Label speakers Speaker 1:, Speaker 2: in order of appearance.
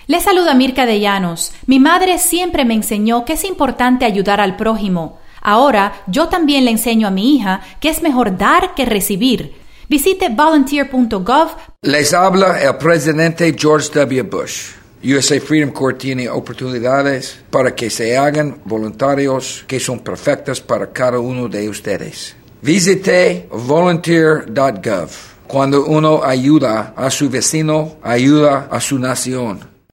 Speaker 1: Les saluda Mirka de Llanos. Mi madre siempre me enseñó que es importante ayudar al prójimo. Ahora yo también le enseño a mi hija que es mejor dar que recibir. Visite volunteer.gov.
Speaker 2: Les habla el presidente George W. Bush. USA Freedom Corps tiene oportunidades para que se hagan voluntarios que son perfectas para cada uno de ustedes. Visite volunteer.gov. Cuando uno ayuda a su vecino, ayuda a su nación.